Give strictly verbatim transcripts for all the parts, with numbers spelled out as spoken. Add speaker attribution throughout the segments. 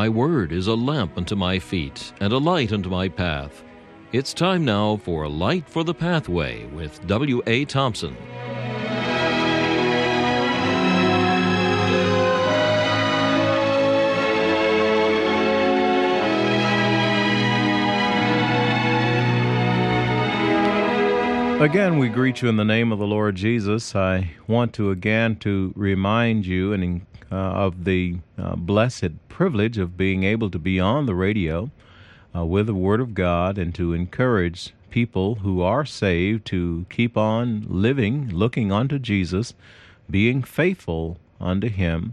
Speaker 1: Thy word is a lamp unto my feet and a light unto my path. It's time now for Light for the Pathway with W A. Thompson.
Speaker 2: Again, we greet you in the name of the Lord Jesus. I want to again to remind you and uh, of the uh, blessed privilege of being able to be on the radio uh, with the Word of God and to encourage people who are saved to keep on living, looking unto Jesus, being faithful unto Him,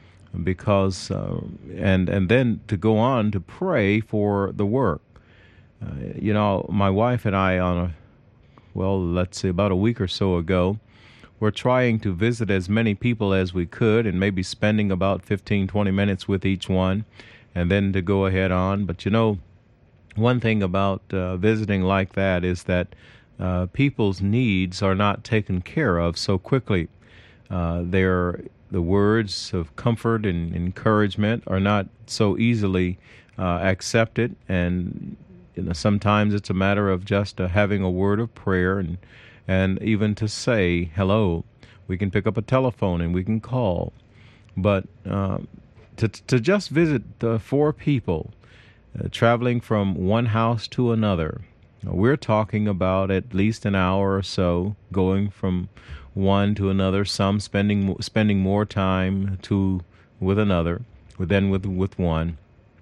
Speaker 2: because uh, and and then to go on to pray for the work. Uh, you know, my wife and I on a well, let's say about a week or so ago, we're trying to visit as many people as we could and maybe spending about fifteen, twenty minutes with each one and then to go ahead on. But you know, one thing about uh, visiting like that is that uh, people's needs are not taken care of so quickly. Uh, they're, the words of comfort and encouragement are not so easily uh, accepted, and You know, sometimes it's a matter of just uh, having a word of prayer and and even to say hello. We can pick up a telephone and we can call. But uh, to to just visit uh, four people uh, traveling from one house to another, we're talking about at least an hour or so going from one to another, some spending spending more time to with another than with with one.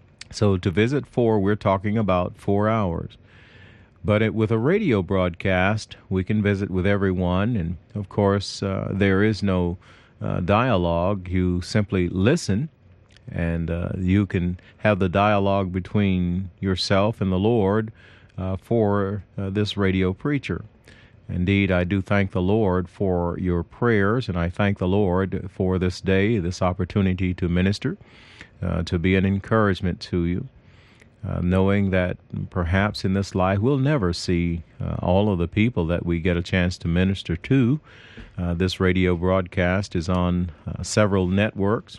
Speaker 2: So to visit four, we're talking about four hours. But it, with a radio broadcast, we can visit with everyone. And, of course, uh, there is no uh, dialogue. You simply listen, and uh, you can have the dialogue between yourself and the Lord uh, for uh, this radio preacher. Indeed, I do thank the Lord for your prayers, and I thank the Lord for this day, this opportunity to minister. Uh, to be an encouragement to you, uh, knowing that perhaps in this life we'll never see uh, all of the people that we get a chance to minister to. Uh, this radio broadcast is on uh, several networks,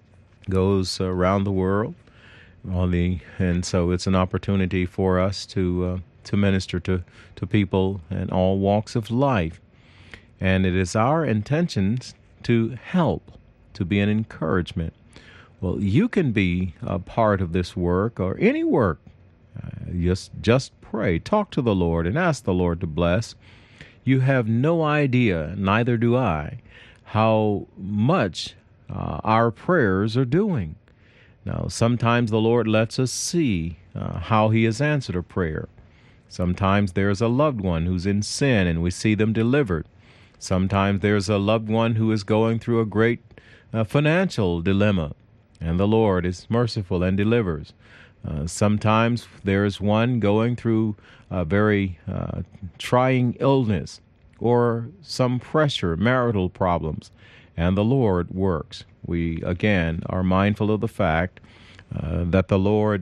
Speaker 2: goes around the world, on the, and so it's an opportunity for us to uh, to minister to, to people in all walks of life. And it is our intentions to help, to be an encouragement. Well, you can be a part of this work or any work. Uh, just, just pray, talk to the Lord, and ask the Lord to bless. You have no idea, neither do I, how much uh, our prayers are doing. Now, sometimes the Lord lets us see uh, how He has answered a prayer. Sometimes there's a loved one who's in sin, and we see them delivered. Sometimes there's a loved one who is going through a great uh, financial dilemma, and the Lord is merciful and delivers. Uh, sometimes there is one going through a very uh, trying illness or some pressure, marital problems, and the Lord works. We, again, are mindful of the fact uh, that the Lord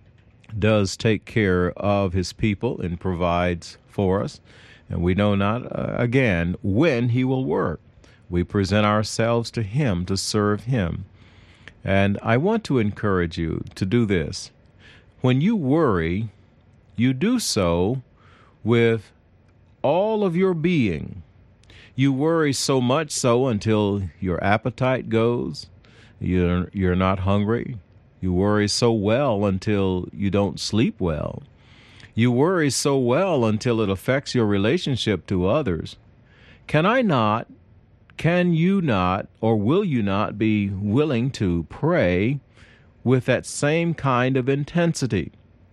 Speaker 2: does take care of His people and provides for us, and we know not, uh, again, when He will work. We present ourselves to Him to serve Him. And I want to encourage you to do this. When you worry, you do so with all of your being. You worry so much so until your appetite goes. You're, you're not hungry. You worry so well until you don't sleep well. You worry so well until it affects your relationship to others. Can I not Can you not, or will you not be willing to pray with that same kind of intensity?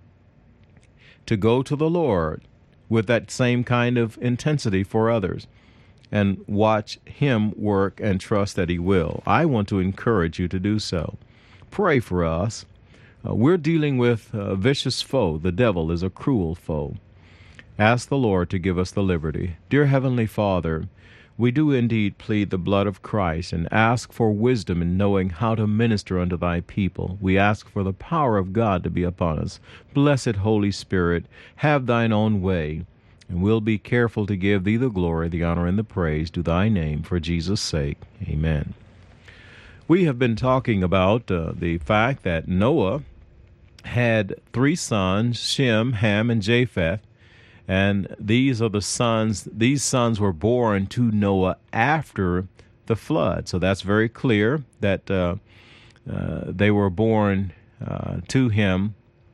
Speaker 2: To go to the Lord with that same kind of intensity for others and watch Him work and trust that He will. I want to encourage you to do so. Pray for us. Uh, we're dealing with a vicious foe. The devil is a cruel foe. Ask the Lord to give us the liberty. Dear Heavenly Father, we do indeed plead the blood of Christ and ask for wisdom in knowing how to minister unto Thy people. We ask for the power of God to be upon us. Blessed Holy Spirit, have Thine own way, and we'll be careful to give Thee the glory, the honor, and the praise to Thy name for Jesus' sake. Amen. We have been talking about uh, the fact that Noah had three sons, Shem, Ham, and Japheth. And these are the sons, these sons were born to Noah after the flood. So that's very clear that uh, uh, they were born uh, to him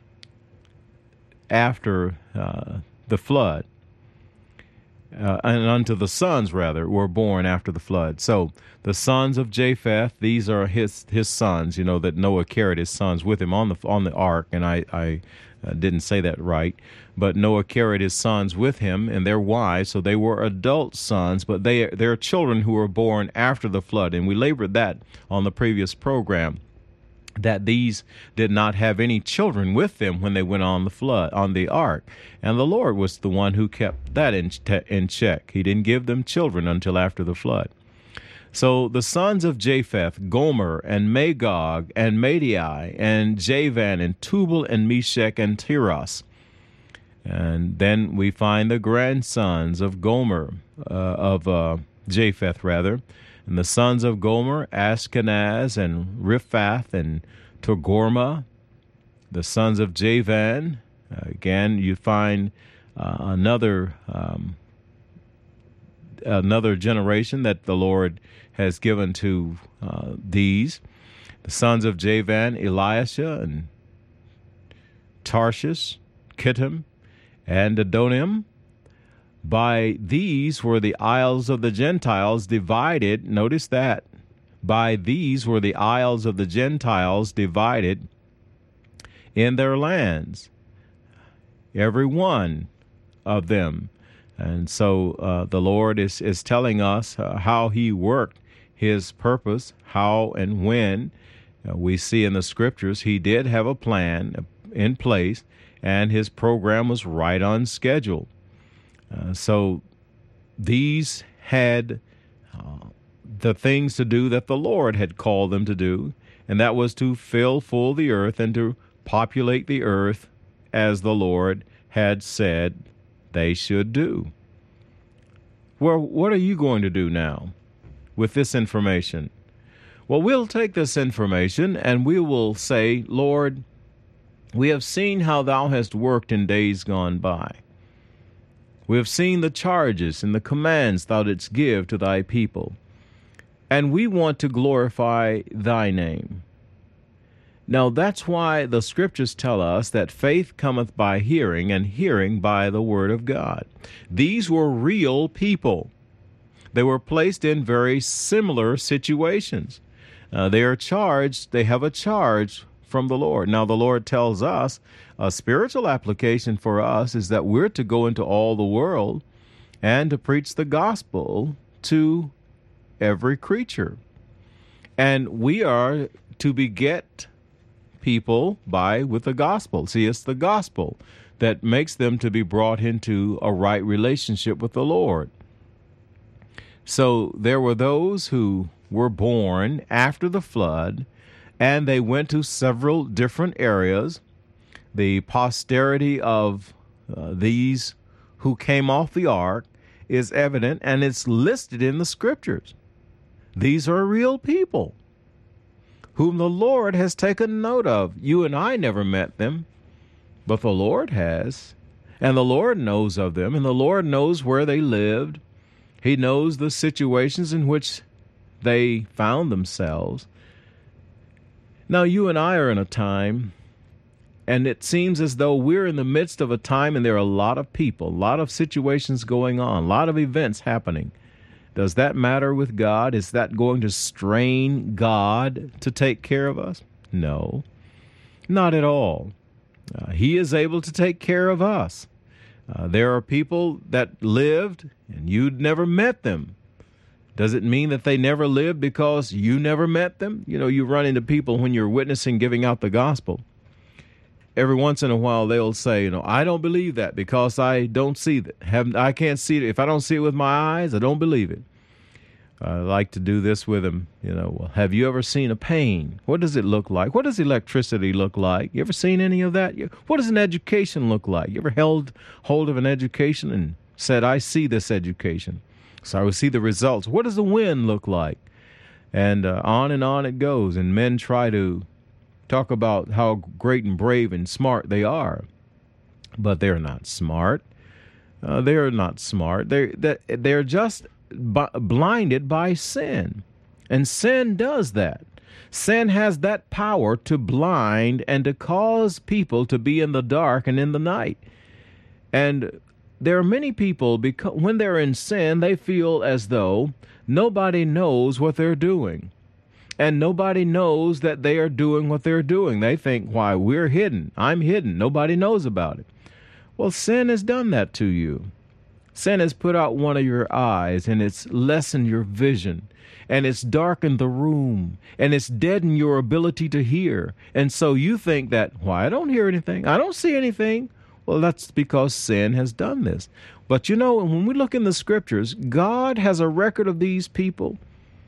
Speaker 2: after uh, the flood. Uh, and unto the sons, rather, were born after the flood. So the sons of Japheth, these are his his sons, you know, that Noah carried his sons with him on the on the ark. And I, I uh, didn't say that right. But Noah carried his sons with him and their wives, so they were adult sons, but they they're children who were born after the flood. And we labored that on the previous program, that these did not have any children with them when they went on the flood, on the ark. And the Lord was the one who kept that in, in check. He didn't give them children until after the flood. So the sons of Japheth, Gomer and Magog and Madai and Javan and Tubal and Meshach and Tiras. And then we find the grandsons of Gomer, uh, of uh, Japheth, rather. And the sons of Gomer, Ashkenaz and Riphath and Togarmah. The sons of Javan, uh, again, you find uh, another um, another generation that the Lord has given to uh, these. The sons of Javan, Elisha and Tarshish, Kittim, and Adonim. By these were the isles of the Gentiles divided. Notice that. By these were the isles of the Gentiles divided in their lands, every one of them. And so uh, the Lord is, is telling us uh, how he worked his purpose, how and when. Uh, we see in the scriptures he did have a plan in place, and his program was right on schedule. Uh, so these had uh, the things to do that the Lord had called them to do, and that was to fill full the earth and to populate the earth as the Lord had said they should do. Well, what are you going to do now with this information? Well, we'll take this information and we will say, Lord, we have seen how thou hast worked in days gone by. We have seen the charges and the commands thou didst give to thy people, and we want to glorify thy name. Now, that's why the scriptures tell us that faith cometh by hearing, and hearing by the word of God. These were real people. They were placed in very similar situations. Uh, they are charged, they have a charge from the Lord. Now, the Lord tells us a spiritual application for us is that we're to go into all the world and to preach the gospel to every creature. And we are to beget people by with the gospel. See, it's the gospel that makes them to be brought into a right relationship with the Lord. So there were those who were born after the flood, and they went to several different areas. The posterity of uh, these who came off the ark is evident, and it's listed in the scriptures. These are real people whom the Lord has taken note of. You and I never met them, but the Lord has, and the Lord knows of them, and the Lord knows where they lived. He knows the situations in which they found themselves. Now, you and I are in a time, and it seems as though we're in the midst of a time, and there are a lot of people, a lot of situations going on, a lot of events happening. Does that matter with God? Is that going to strain God to take care of us? No, not at all. Uh, he is able to take care of us. Uh, there are people that lived, and you'd never met them. Does it mean that they never lived because you never met them? You know, you run into people when you're witnessing, giving out the gospel. Every once in a while, they'll say, you know, I don't believe that because I don't see that. Have, I can't see it. If I don't see it with my eyes, I don't believe it. I like to do this with them. You know, well, have you ever seen a pain? What does it look like? What does electricity look like? You ever seen any of that? What does an education look like? You ever held hold of an education and said, I see this education? So I would see the results. What does the wind look like? And uh, on and on it goes. And men try to talk about how great and brave and smart they are. But they're not smart. Uh, they're not smart. They're, they're just b- blinded by sin. And sin does that. Sin has that power to blind and to cause people to be in the dark and in the night. And there are many people, because when they're in sin, they feel as though nobody knows what they're doing. And nobody knows that they are doing what they're doing. They think, why, we're hidden. I'm hidden. Nobody knows about it. Well, sin has done that to you. Sin has put out one of your eyes, and it's lessened your vision, and it's darkened the room, and it's deadened your ability to hear. And so you think that, why, I don't hear anything. I don't see anything. Well, that's because sin has done this. But you know, when we look in the scriptures, God has a record of these people.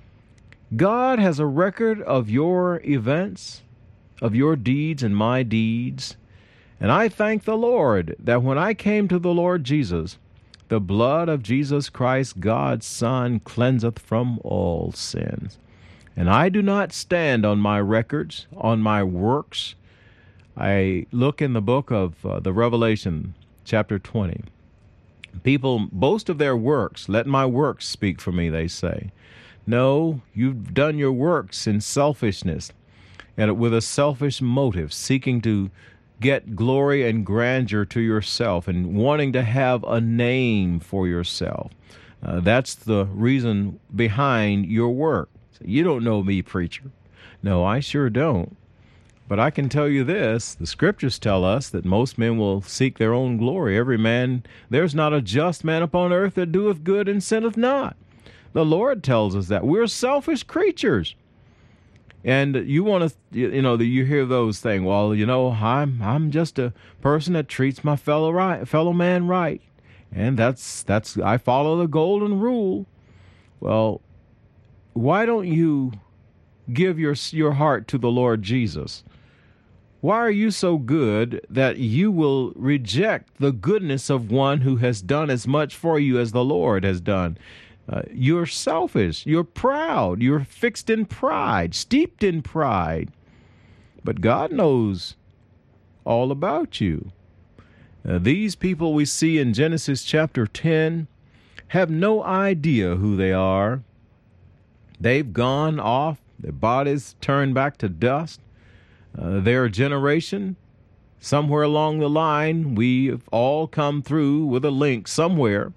Speaker 2: God has a record of your events, of your deeds and my deeds. And I thank the Lord that when I came to the Lord Jesus, the blood of Jesus Christ, God's Son, cleanseth from all sins. And I do not stand on my records, on my works. I look in the book of uh, the Revelation, chapter twenty. People boast of their works. Let my works speak for me, they say. No, you've done your works in selfishness and with a selfish motive, seeking to get glory and grandeur to yourself and wanting to have a name for yourself. Uh, that's the reason behind your work. You don't know me, preacher. No, I sure don't. But I can tell you this, the scriptures tell us that most men will seek their own glory. Every man, there's not a just man upon earth that doeth good and sinneth not. The Lord tells us that. We're selfish creatures. And you want to, you know, you hear those things, well, you know, I'm I'm just a person that treats my fellow right, fellow man right. And that's, that's I follow the golden rule. Well, why don't you give your your heart to the Lord Jesus? Why are you so good that you will reject the goodness of one who has done as much for you as the Lord has done? Uh, you're selfish. You're proud. You're fixed in pride, steeped in pride. But God knows all about you. Uh, these people we see in Genesis chapter ten have no idea who they are. They've gone off. Their bodies turned back to dust. Uh, their generation, somewhere along the line, we've all come through with a link somewhere.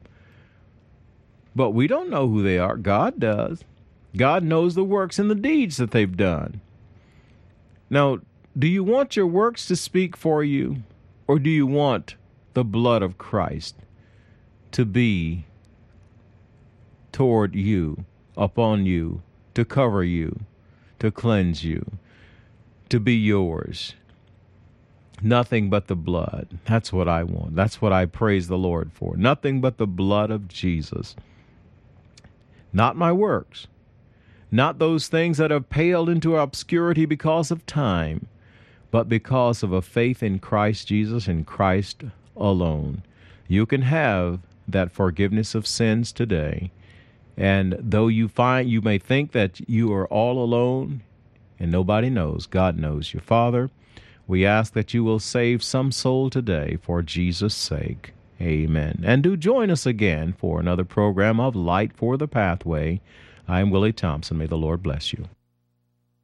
Speaker 2: But we don't know who they are. God does. God knows the works and the deeds that they've done. Now, do you want your works to speak for you, or do you want the blood of Christ to be toward you, upon you, to cover you, to cleanse you, to be yours? Nothing but the blood. That's what I want. That's what I praise the Lord for. Nothing but the blood of Jesus. Not my works. Not those things that have paled into obscurity because of time, but because of a faith in Christ Jesus and Christ alone. You can have that forgiveness of sins today. And though you find, you may think that you are all alone and nobody knows, God knows you. Father, we ask that you will save some soul today for Jesus' sake. Amen. And do join us again for another program of Light for the Pathway. I'm Willie Thompson. May the Lord bless you.